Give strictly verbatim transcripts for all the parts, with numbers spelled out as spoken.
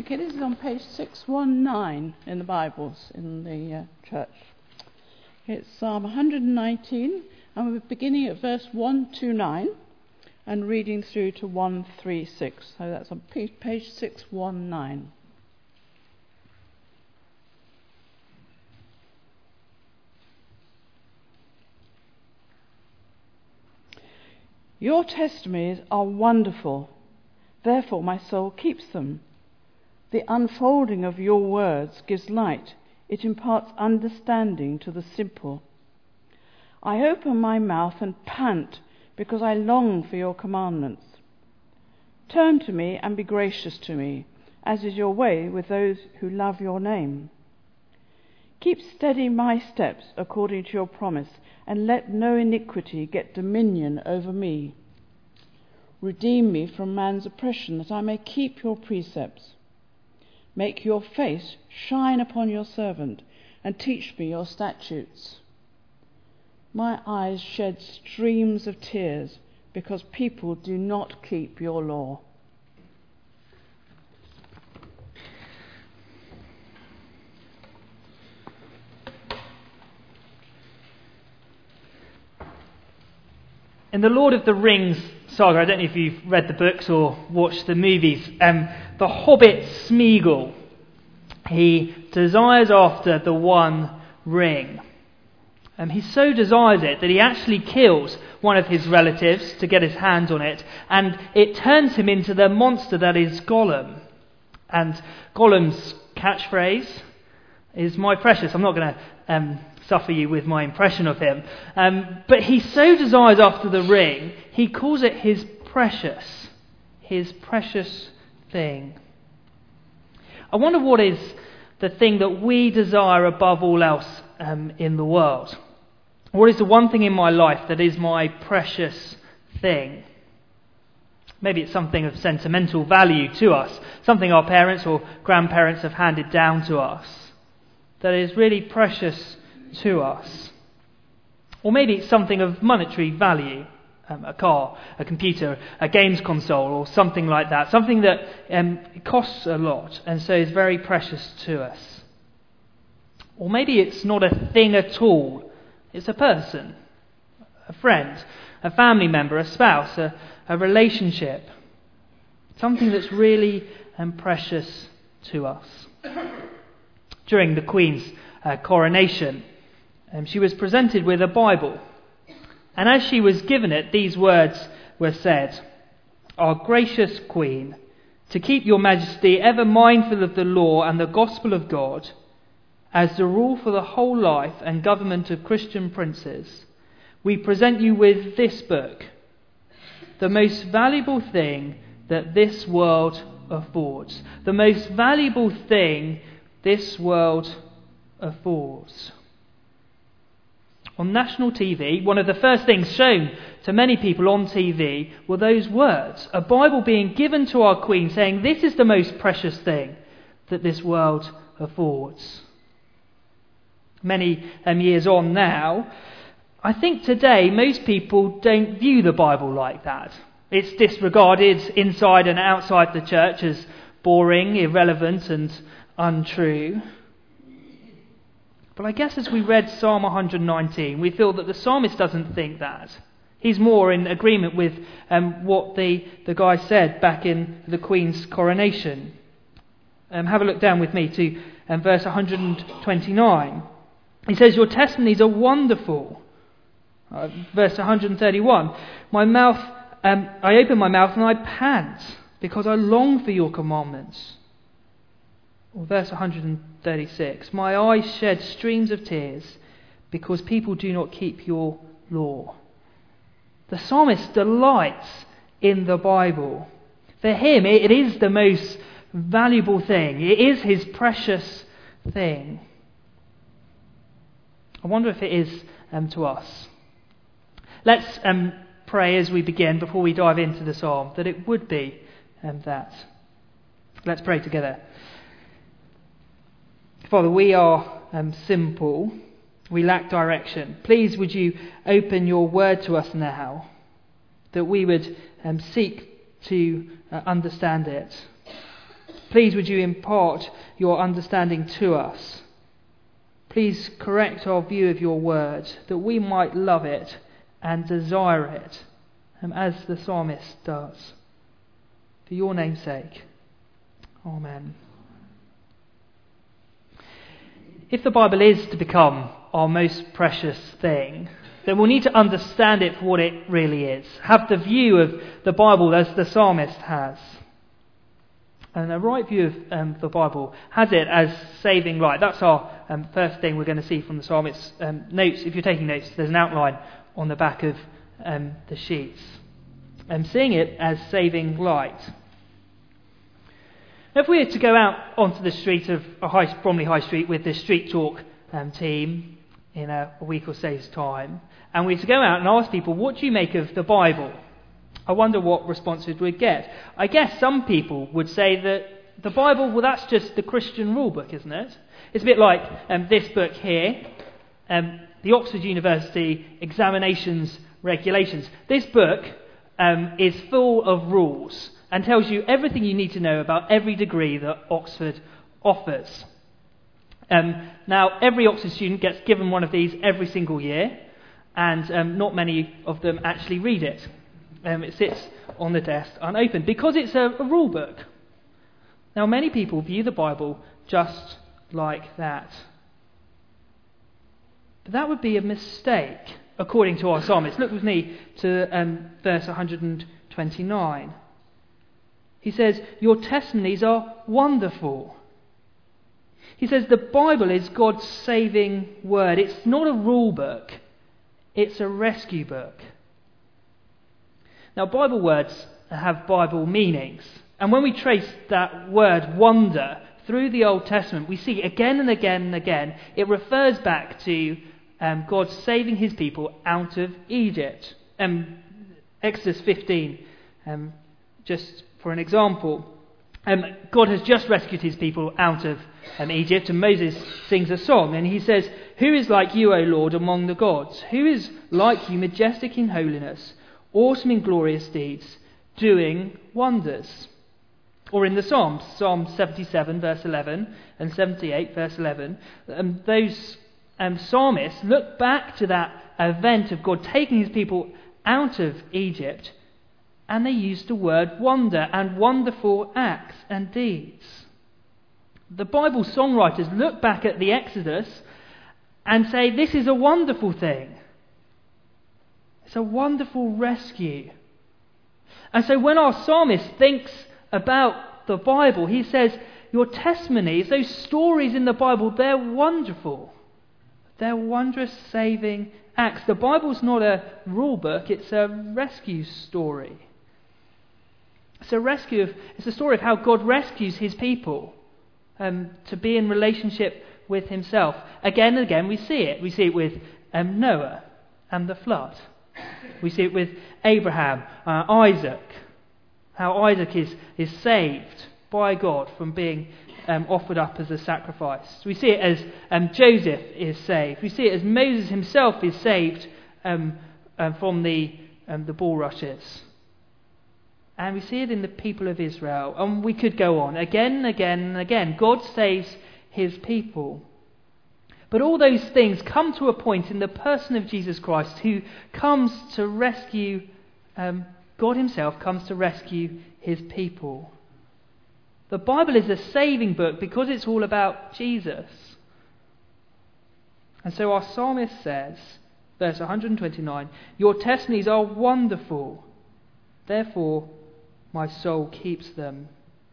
think it is on page six nineteen in the Bibles in the uh, church. It's Psalm one nineteen, and we're beginning at verse one twenty-nine and reading through to one thirty-six. So that's on page six nineteen. Your testimonies are wonderful, therefore my soul keeps them. The unfolding of your words gives light, it imparts understanding to the simple. I open my mouth and pant because I long for your commandments. Turn to me and be gracious to me, as is your way with those who love your name. Keep steady my steps according to your promise, and let no iniquity get dominion over me. Redeem me from man's oppression, that I may keep your precepts. Make your face shine upon your servant, and teach me your statutes. My eyes shed streams of tears, because people do not keep your law. In the Lord of the Rings saga, I don't know if you've read the books or watched the movies, um, the Hobbit Smeagol, he desires after the One Ring. Um, he so desires it that he actually kills one of his relatives to get his hands on it, and it turns him into the monster that is Gollum. And Gollum's catchphrase is "my precious." I'm not going to um, suffer you with my impression of him. Um, but he so desires after the ring, he calls it his precious, his precious thing. I wonder what is the thing that we desire above all else um, in the world. What is the one thing in my life that is my precious thing? Maybe it's something of sentimental value to us, something our parents or grandparents have handed down to us that is really precious to us. Or maybe it's something of monetary value, um, a car, a computer, a games console, or something like that, something that um, costs a lot and so is very precious to us. Or maybe it's not a thing at all, it's a person, a friend, a family member, a spouse, a, a relationship, something that's really um, precious to us. During the Queen's uh, coronation, Um, she was presented with a Bible, and as she was given it, these words were said: "Our gracious Queen, to keep your Majesty ever mindful of the law and the gospel of God, as the rule for the whole life and government of Christian princes, we present you with this book, the most valuable thing that this world affords." The most valuable thing this world affords. On national T V, one of the first things shown to many people on T V were those words, a Bible being given to our Queen saying this is the most precious thing that this world affords. Many um, years on now, I think today most people don't view the Bible like that. It's disregarded inside and outside the church as boring, irrelevant and untrue. But I guess as we read Psalm one nineteen, we feel that the psalmist doesn't think that. He's more in agreement with um, what the, the guy said back in the Queen's coronation. Um, have a look down with me to um, verse one twenty-nine. He says, "Your testimonies are wonderful." Uh, verse one thirty-one, "My mouth, um, I open my mouth and I pant because I long for your commandments." Or verse one thirty-six, "My eyes shed streams of tears because people do not keep your law." The psalmist delights in the Bible. For him, it is the most valuable thing. It is his precious thing. I wonder if it is um, to us. Let's um, pray as we begin, before we dive into the psalm, that it would be um, that. Let's pray together. Father, we are um, simple. We lack direction. Please would you open your word to us now, that we would um, seek to uh, understand it. Please would you impart your understanding to us. Please correct our view of your word, that we might love it and desire it, um, as the psalmist does. For your name's sake. Amen. If the Bible is to become our most precious thing, then we'll need to understand it for what it really is. Have the view of the Bible as the psalmist has. And a right view of um, the Bible has it as saving light. That's our um, first thing we're going to see from the psalmist's um, notes. If you're taking notes, there's an outline on the back of um, the sheets. And um, seeing it as saving light. Now, if we were to go out onto the street of a high, Bromley High Street with the Street Talk um, team in a, a week or so's time, and we were to go out and ask people, what do you make of the Bible? I wonder what responses we'd get. I guess some people would say that the Bible, well, that's just the Christian rule book, isn't it? It's a bit like um, this book here, um, the Oxford University Examinations Regulations. This book um, is full of rules and tells you everything you need to know about every degree that Oxford offers. Um, now, every Oxford student gets given one of these every single year, and um, not many of them actually read it. Um, it sits on the desk unopened because it's a, a rule book. Now, many people view the Bible just like that. But that would be a mistake, according to our psalmist. Look with me to um, verse one hundred twenty-nine. He says, your testimonies are wonderful. He says the Bible is God's saving word. It's not a rule book. It's a rescue book. Now, Bible words have Bible meanings. And when we trace that word wonder through the Old Testament, we see again and again and again, it refers back to um, God saving his people out of Egypt. Um, Exodus fifteen, um, just for an example. Um, God has just rescued his people out of um, Egypt, and Moses sings a song, and he says, who is like you, O Lord, among the gods? Who is like you, majestic in holiness, awesome in glorious deeds, doing wonders? Or in the Psalms, Psalm seventy-seven verse eleven and seventy-eight verse eleven, um, those um, psalmists look back to that event of God taking his people out of Egypt, and they use the word wonder and wonderful acts and deeds. The Bible songwriters look back at the Exodus and say, this is a wonderful thing. It's a wonderful rescue. And so when our psalmist thinks about the Bible, he says, your testimonies, those stories in the Bible, they're wonderful. They're wondrous saving acts. The Bible's not a rule book, it's a rescue story. It's a rescue of, it's a story of how God rescues his people um, to be in relationship with himself. Again and again we see it. We see it with um, Noah and the flood. We see it with Abraham, uh, Isaac, how Isaac is, is saved by God from being um, offered up as a sacrifice. We see it as um, Joseph is saved. We see it as Moses himself is saved um, um, from the, um, the bulrushes. And we see it in the people of Israel. And we could go on again and again and again. God saves his people. But all those things come to a point in the person of Jesus Christ, who comes to rescue, um, God himself comes to rescue his people. The Bible is a saving book because it's all about Jesus. And so our psalmist says, verse one hundred twenty-nine, your testimonies are wonderful. Therefore, my soul keeps them.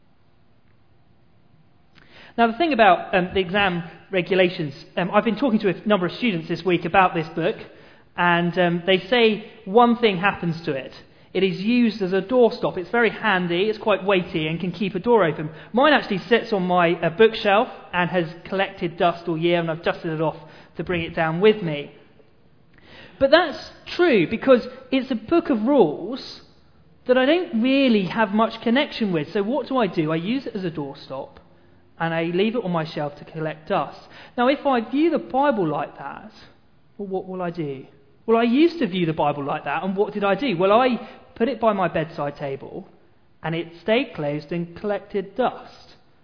Now, the thing about um, the exam regulations, um, I've been talking to a number of students this week about this book, and um, they say one thing happens to it. It is used as a doorstop. It's very handy, it's quite weighty, and can keep a door open. Mine actually sits on my uh, bookshelf and has collected dust all year, and I've dusted it off to bring it down with me. But that's true because it's a book of rules that I don't really have much connection with. So what do I do? I use it as a doorstop, and I leave it on my shelf to collect dust. Now, if I view the Bible like that, well, what will I do? Well, I used to view the Bible like that, and what did I do? Well, I put it by my bedside table, and it stayed closed and collected dust.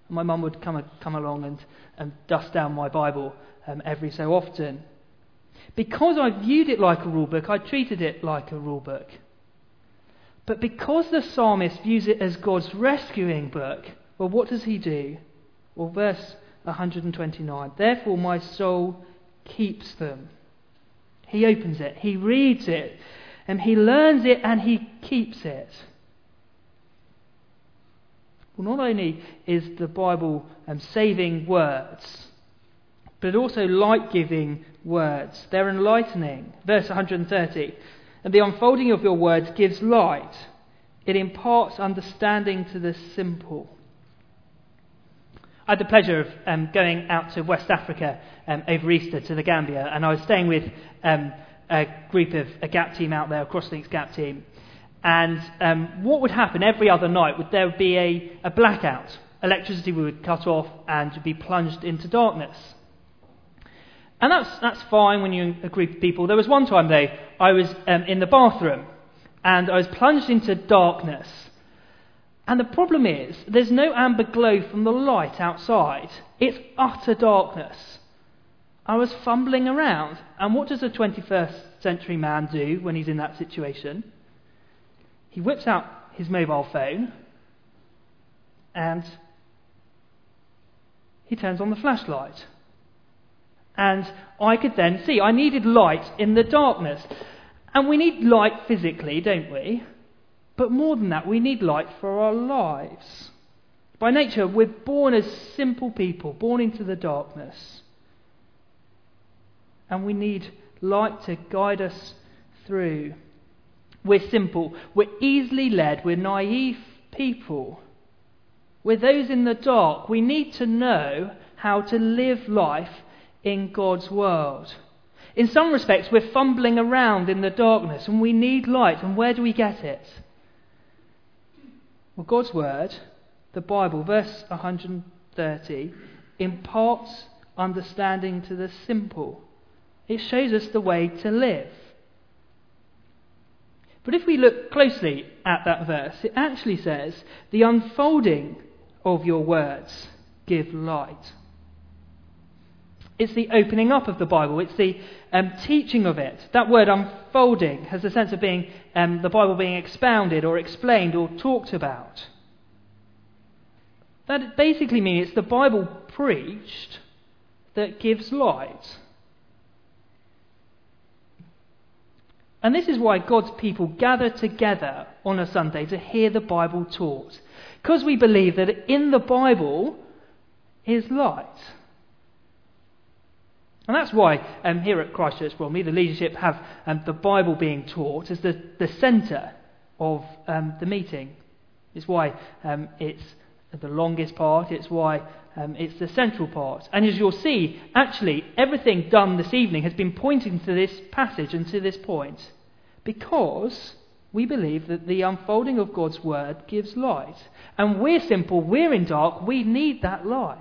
My mum would come come along and, and dust down my Bible um, every so often. Because I viewed it like a rule book, I treated it like a rule book. But because the psalmist views it as God's rescuing book, well, what does he do? Well, verse one hundred twenty-nine, therefore my soul keeps them. He opens it, he reads it, and he learns it and he keeps it. Well, not only is the Bible um, saving words, but also light-giving words. They're enlightening. Verse one hundred thirty, and the unfolding of your words gives light. It imparts understanding to the simple. I had the pleasure of um, going out to West Africa um, over Easter to the Gambia, and I was staying with um, a group of a GAP team out there, a Crosslinks GAP team. And um, what would happen every other night would there would be a, a blackout. Electricity would cut off and you'd be plunged into darkness. And that's that's fine when you're a group of people. There was one time though, I was um, in the bathroom and I was plunged into darkness. And the problem is, there's no amber glow from the light outside. It's utter darkness. I was fumbling around. And what does a twenty-first century man do when he's in that situation? He whips out his mobile phone and he turns on the flashlight. And I could then see. I needed light in the darkness. And we need light physically, don't we? But more than that, we need light for our lives. By nature, we're born as simple people, born into the darkness. And we need light to guide us through. We're simple. We're easily led. We're naive people. We're those in the dark. We need to know how to live life in God's world. In some respects, we're fumbling around in the darkness and we need light. And where do we get it? Well, God's word, the Bible, verse one hundred thirty, imparts understanding to the simple. It shows us the way to live. But if we look closely at that verse, it actually says, the unfolding of your words give light. It's the opening up of the Bible. It's the um, teaching of it. That word unfolding has a sense of being um, the Bible being expounded or explained or talked about. That basically means it's the Bible preached that gives light. And this is why God's people gather together on a Sunday to hear the Bible taught. Because we believe that in the Bible is light. And that's why um, here at Christchurch Bromley, the leadership have um, the Bible being taught as the, the centre of um, the meeting. It's why um, it's the longest part. It's why um, it's the central part. And as you'll see, actually, everything done this evening has been pointing to this passage and to this point. Because we believe that the unfolding of God's word gives light. And we're simple, we're in dark, we need that light.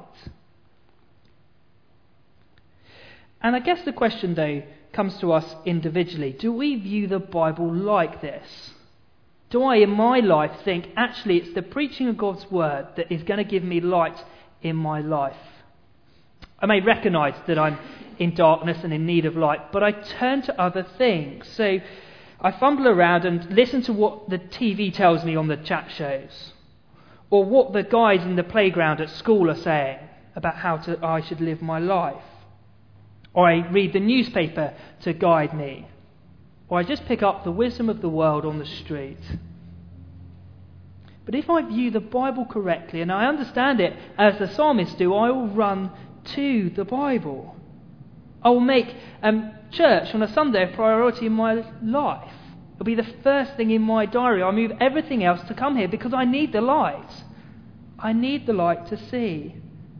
And I guess the question, though, comes to us individually. Do we view the Bible like this? Do I, in my life, think, actually, it's the preaching of God's word that is going to give me light in my life? I may recognise that I'm in darkness and in need of light, but I turn to other things. So I fumble around and listen to what the T V tells me on the chat shows, or what the guys in the playground at school are saying about how to, I should live my life. Or I read the newspaper to guide me. Or I just pick up the wisdom of the world on the street. But if I view the Bible correctly, and I understand it as the psalmists do, I will run to the Bible. I will make um, church on a Sunday a priority in my life. It'll be the first thing in my diary. I'll move everything else to come here because I need the light. I need the light to see.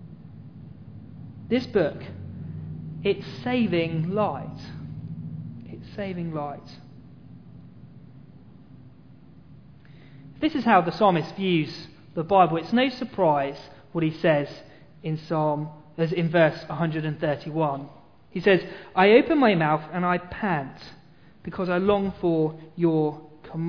This book, it's saving light. It's saving light. This is how the psalmist views the Bible. It's no surprise what he says in Psalm, as in verse one hundred thirty-one. He says, I open my mouth and I pant because I long for your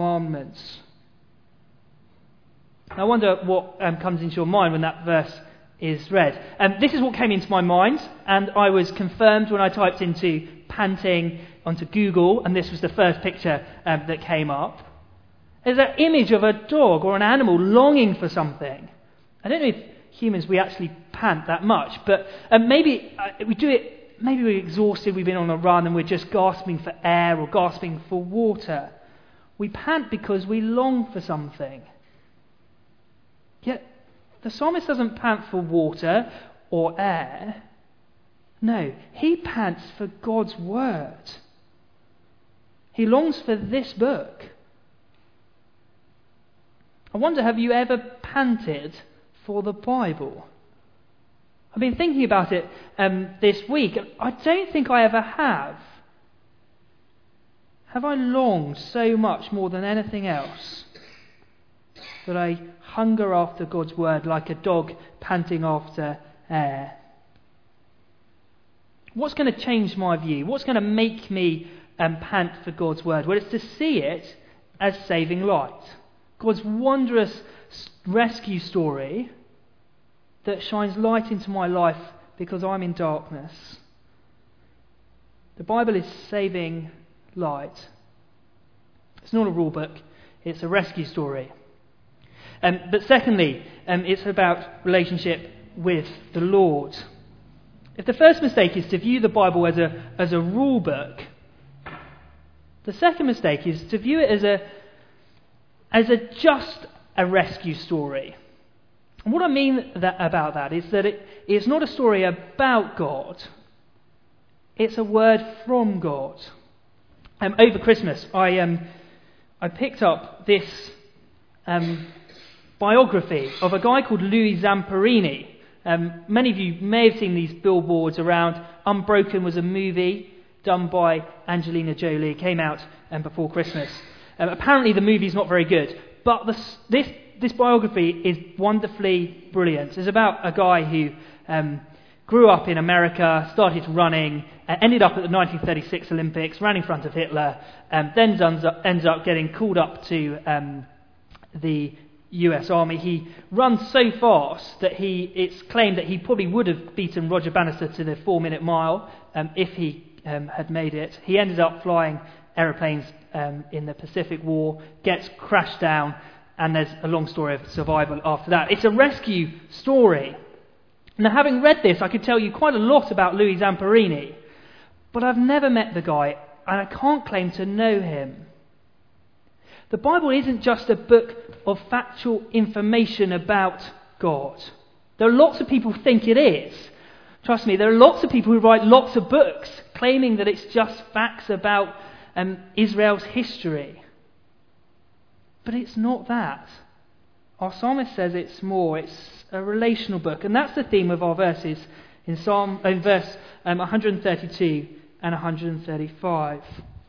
commandments. I wonder what um, comes into your mind when that verse is read. And this is what came into my mind, and I was confirmed when I typed into panting onto Google, and this was the first picture um, that came up. There's an image of a dog or an animal longing for something. I don't know if humans, we actually pant that much, but um, maybe uh, we do it, maybe we're exhausted, we've been on a run and we're just gasping for air or gasping for water. We pant because we long for something. Yet the psalmist doesn't pant for water or air. No, he pants for God's word. He longs for this book. I wonder, have you ever panted for the Bible? I've been thinking about it um, this week. I don't think I ever have. Have I longed so much more than anything else that I hunger after God's word like a dog panting after air? What's going to change my view? What's going to make me um, pant for God's word? Well, it's to see it as saving light. God's wondrous rescue story that shines light into my life because I'm in darkness. The Bible is saving light. It's not a rule book, it's a rescue story. Um, but secondly, um, it's about relationship with the Lord. If the first mistake is to view the Bible as a as a rule book, the second mistake is to view it as a as a just a rescue story. And what I mean that, about that is that it is not a story about God. It's a word from God. Um, over Christmas, I um, I picked up this um, biography of a guy called Louis Zamperini. Um, many of you may have seen these billboards around. Unbroken was a movie done by Angelina Jolie. It came out um, before Christmas. Um, apparently the movie's not very good, but this, this this biography is wonderfully brilliant. It's about a guy who um, grew up in America, started running, uh, ended up at the nineteen thirty-six Olympics, ran in front of Hitler, um, then ends up, ends up getting called up to um, the U S Army. He runs so fast that he it's claimed that he probably would have beaten Roger Bannister to the four-minute mile um, if he um, had made it. He ended up flying aeroplanes um, in the Pacific War, gets crashed down, and there's a long story of survival after that. It's a rescue story. Now, having read this, I could tell you quite a lot about Louis Zamperini, but I've never met the guy, and I can't claim to know him. The Bible isn't just a book of factual information about God. There are lots of people who think it is. Trust me, there are lots of people who write lots of books claiming that it's just facts about um, Israel's history. But it's not that. Our psalmist says it's more. It's a relational book. And that's the theme of our verses in Psalm in verse um, one thirty-two and one thirty-five.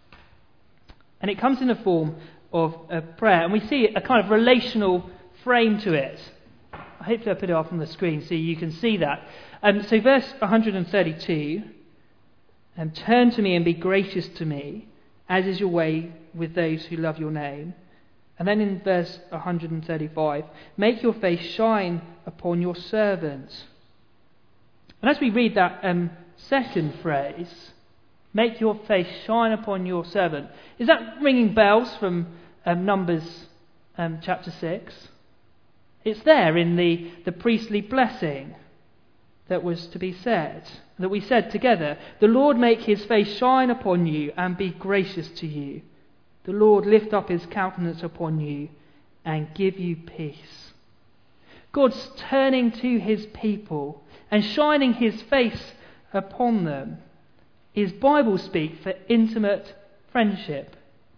And it comes in the form of a prayer. And we see a kind of relational frame to it. Hopefully I put it up on the screen so you can see that. Um, so verse one thirty-two, um, turn to me and be gracious to me, as is your way with those who love your name. And then in verse one thirty-five, make your face shine upon your servant. And as we read that um, second phrase, make your face shine upon your servant, is that ringing bells from um, Numbers um, chapter six? It's there in the, the priestly blessing that was to be said, that we said together. The Lord make his face shine upon you and be gracious to you. The Lord lift up his countenance upon you and give you peace. God's turning to his people and shining his face upon them is Bible speak for intimate friendship.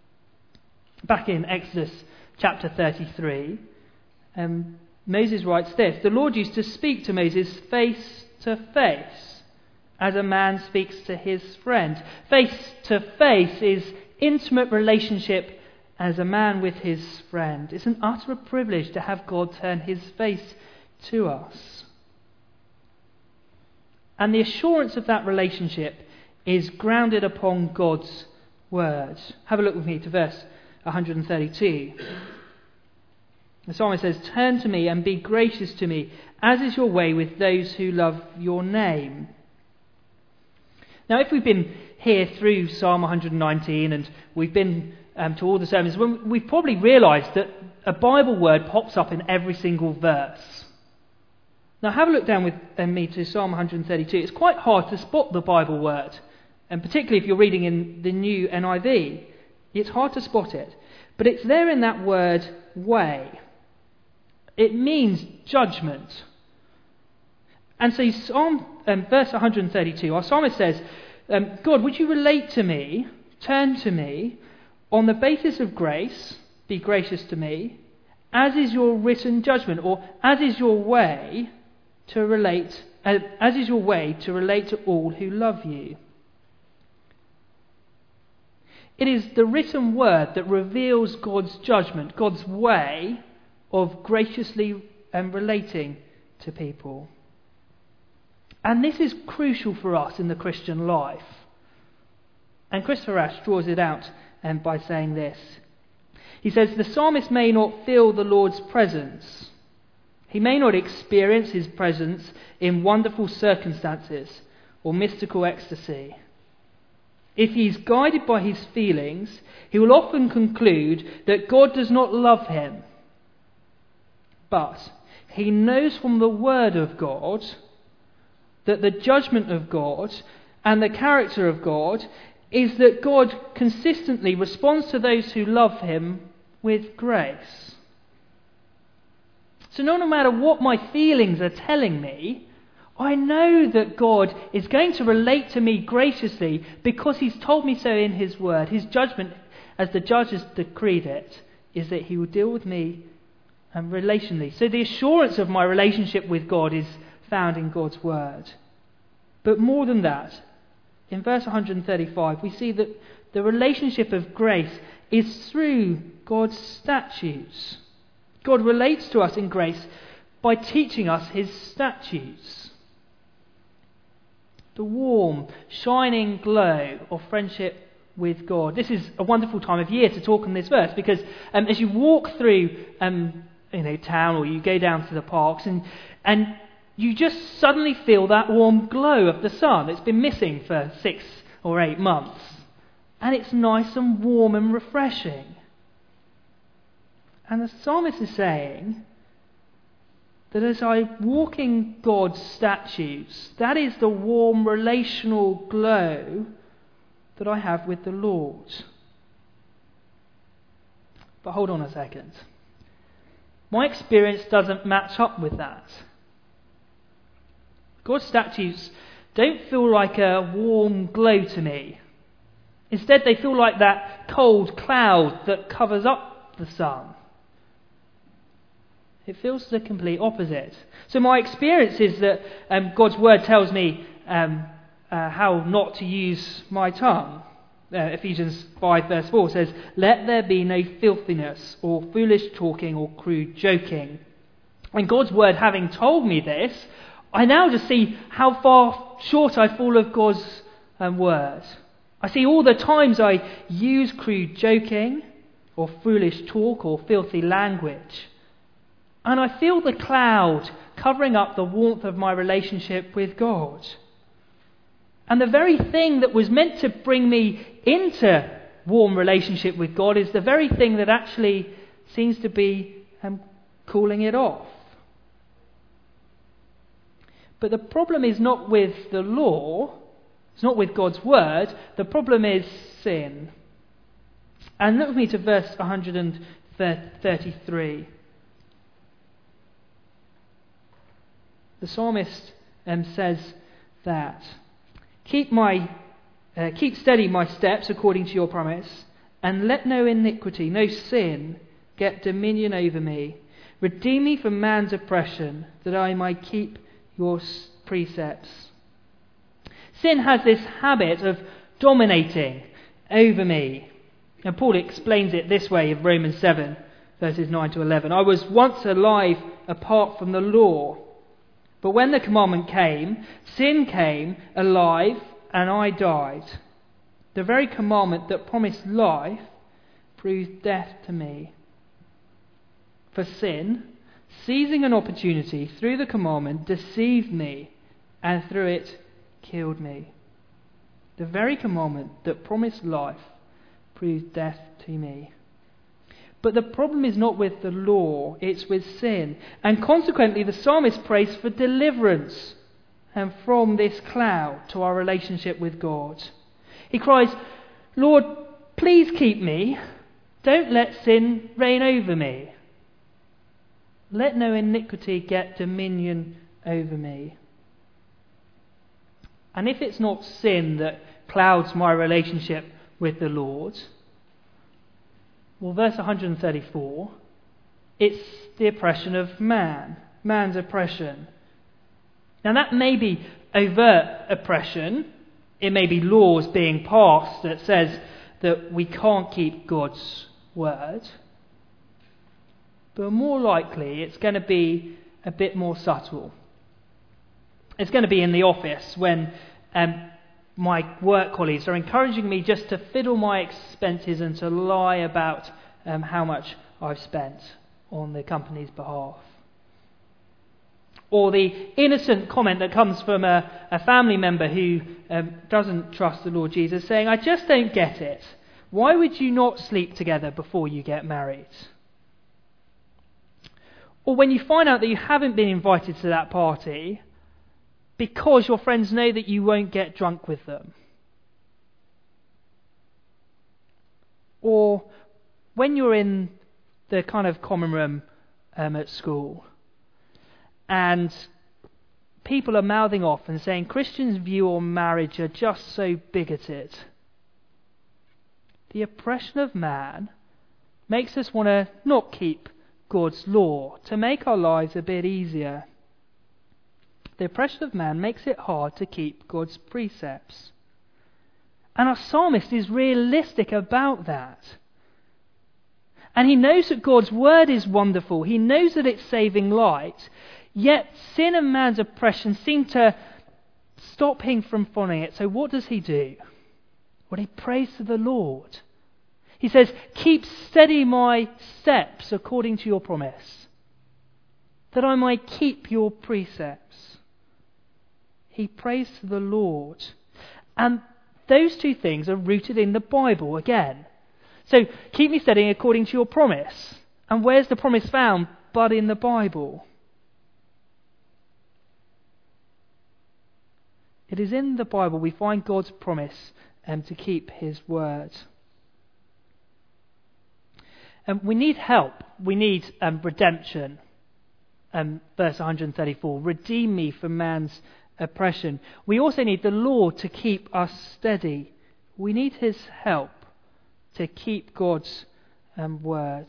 Back in Exodus chapter thirty-three, um, Moses writes this: the Lord used to speak to Moses face to face, as a man speaks to his friend. Face to face is intimate relationship as a man with his friend. It's an utter privilege to have God turn his face to us. And the assurance of that relationship is grounded upon God's word. Have a look with me to verse one thirty-two. The psalmist says, "Turn to me and be gracious to me, as is your way with those who love your name." Now, if we've been here through Psalm one hundred nineteen and we've been um, to all the sermons, we've probably realised that a Bible word pops up in every single verse. Now, have a look down with um, me to Psalm one hundred thirty-two. It's quite hard to spot the Bible word, and particularly if you're reading in the new N I V, it's hard to spot it. But it's there in that word, way. It means judgment. And so Psalm, um, verse one hundred thirty-two, our psalmist says, um, God, would you relate to me, turn to me, on the basis of grace, be gracious to me, as is your written judgment, or as is your way to relate, uh, as is your way to relate to all who love you. It is the written word that reveals God's judgment, God's way of graciously um, relating to people. And this is crucial for us in the Christian life. And Christopher Ash draws it out um, by saying this. He says, the psalmist may not feel the Lord's presence. He may not experience his presence in wonderful circumstances or mystical ecstasy. If he's guided by his feelings, he will often conclude that God does not love him. But he knows from the Word of God that the judgment of God and the character of God is that God consistently responds to those who love him with grace. So no matter what my feelings are telling me, I know that God is going to relate to me graciously because he's told me so in his word. His judgment, as the judge has decreed it, is that he will deal with me um, relationally. So the assurance of my relationship with God is found in God's word. But more than that, in verse one hundred thirty-five, we see that the relationship of grace is through God's statutes. God relates to us in grace by teaching us his statutes. The warm, shining glow of friendship with God. This is a wonderful time of year to talk on this verse because um, as you walk through um, you know, town or you go down to the parks and and you just suddenly feel that warm glow of the sun. It's been missing for six or eight months. And it's nice and warm and refreshing. And the psalmist is saying that as I walk in God's statutes, that is the warm relational glow that I have with the Lord. But hold on a second. My experience doesn't match up with that. God's statutes don't feel like a warm glow to me. Instead, they feel like that cold cloud that covers up the sun. It feels the complete opposite. So my experience is that um, God's word tells me um, uh, how not to use my tongue. Uh, Ephesians five verse four says, "Let there be no filthiness or foolish talking or crude joking." And God's word having told me this, I now just see how far short I fall of God's um, word. I see all the times I use crude joking or foolish talk or filthy language. And I feel the cloud covering up the warmth of my relationship with God. And the very thing that was meant to bring me into warm relationship with God is the very thing that actually seems to be um, cooling it off. But the problem is not with the law, it's not with God's word, the problem is sin. And look with me to verse one hundred thirty-three. The psalmist um, says that, keep my, uh, keep steady my steps according to your promise, and let no iniquity, no sin, get dominion over me. Redeem me from man's oppression, that I might keep your precepts. Sin has this habit of dominating over me. And Paul explains it this way in Romans seven, verses nine to eleven. I was once alive apart from the law. But when the commandment came, sin came alive and I died. The very commandment that promised life proved death to me. For sin, seizing an opportunity through the commandment, deceived me, and through it killed me. The very commandment that promised life proved death to me. But the problem is not with the law, it's with sin. And consequently, the psalmist prays for deliverance and from this cloud to our relationship with God. He cries, Lord, please keep me. Don't let sin reign over me. Let no iniquity get dominion over me. And if it's not sin that clouds my relationship with the Lord, well, verse one hundred thirty-four, it's the oppression of man, man's oppression. Now that may be overt oppression. It may be laws being passed that says that we can't keep God's word. But more likely it's going to be a bit more subtle. It's going to be in the office when um, my work colleagues are encouraging me just to fiddle my expenses and to lie about um, how much I've spent on the company's behalf. Or the innocent comment that comes from a, a family member who um, doesn't trust the Lord Jesus, saying, I just don't get it. Why would you not sleep together before you get married? Or when you find out that you haven't been invited to that party because your friends know that you won't get drunk with them. Or when you're in the kind of common room um, at school and people are mouthing off and saying Christians' view on marriage are just so bigoted. The oppression of man makes us want to not keep God's law, to make our lives a bit easier. The oppression of man makes it hard to keep God's precepts. And our psalmist is realistic about that. And he knows that God's word is wonderful. He knows that it's saving light. Yet sin and man's oppression seem to stop him from following it. So what does he do? Well, he prays to the Lord. He says, keep steady my steps according to your promise, that I might keep your precepts. He prays to the Lord. And those two things are rooted in the Bible again. So keep me steady according to your promise. And where's the promise found but in the Bible? It is in the Bible we find God's promise um, to keep his word. Um, we need help. We need um, redemption. Um, verse one hundred thirty-four, redeem me from man's oppression. We also need the Lord to keep us steady. We need his help to keep God's um, word.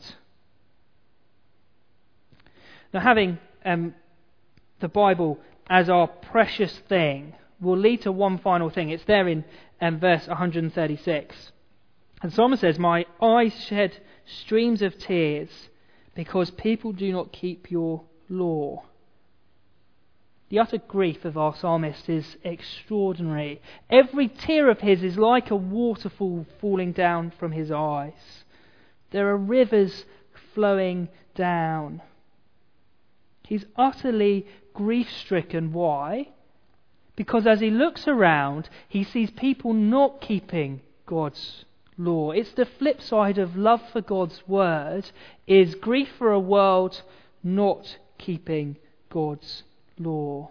Now, having um, the Bible as our precious thing will lead to one final thing. It's there in um, verse one hundred thirty-six. And Psalmist says, my eyes shed streams of tears because people do not keep your law. The utter grief of our psalmist is extraordinary. Every tear of his is like a waterfall falling down from his eyes. There are rivers flowing down. He's utterly grief-stricken. Why? Because as he looks around, he sees people not keeping God's law. It's the flip side of love for God's word, is grief for a world not keeping God's law.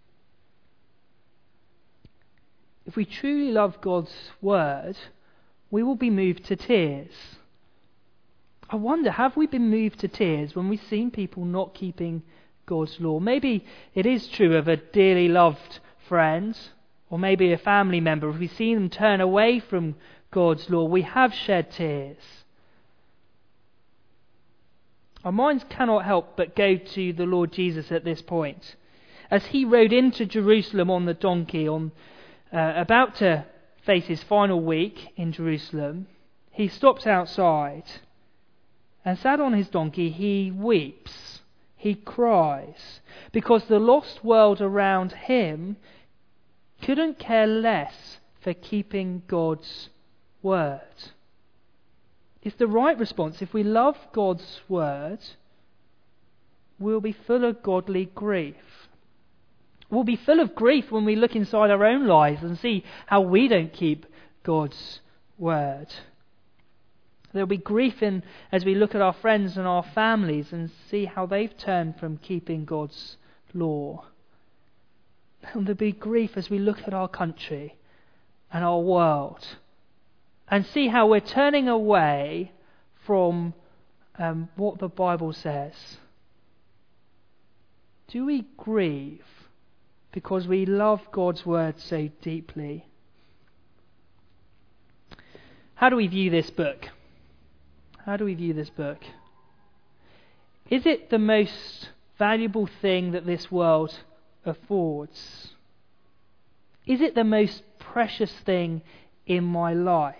If we truly love God's word, we will be moved to tears. I wonder, have we been moved to tears when we've seen people not keeping God's law? Maybe it is true of a dearly loved friend, or maybe a family member. If we've seen them turn away from God's law, we have shed tears. Our minds cannot help but go to the Lord Jesus at this point. As he rode into Jerusalem on the donkey, on uh, about to face his final week in Jerusalem, he stops outside and sat on his donkey. He weeps, he cries, because the lost world around him couldn't care less for keeping God's word. It's the right response. If we love God's word, we'll be full of godly grief. We'll be full of grief when we look inside our own lives and see how we don't keep God's word. There'll be grief in as we look at our friends and our families and see how they've turned from keeping God's law. And there'll be grief as we look at our country and our world and see how we're turning away from um, what the Bible says. Do we grieve because we love God's word so deeply? How do we view this book? How do we view this book? Is it the most valuable thing that this world affords? Is it the most precious thing in my life?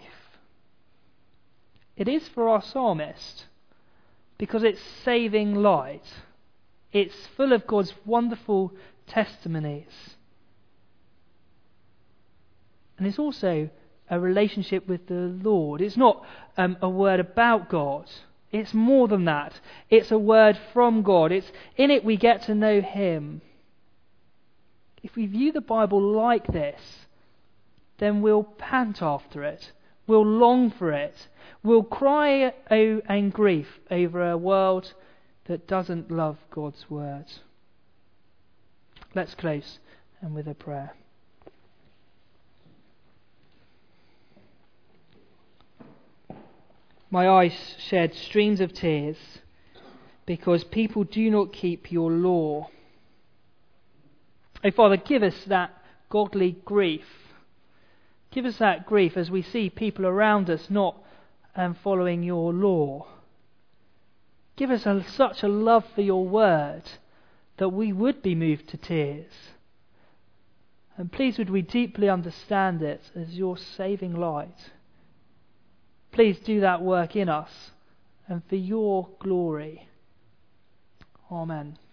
It is for our psalmist, because it's saving light. It's full of God's wonderful testimonies. And it's also a relationship with the Lord. It's not um, a word about God. It's more than that. It's a word from God. It's in it we get to know Him. If we view the Bible like this, then we'll pant after it. We'll long for it. We'll cry in grief over a world that doesn't love God's word. Let's close and with a prayer. My eyes shed streams of tears because people do not keep your law. Oh Father, give us that godly grief. Give us that grief as we see people around us not um, following your law. Give us a, such a love for your word that we would be moved to tears. And please would we deeply understand it as your saving light. Please do that work in us and for your glory. Amen.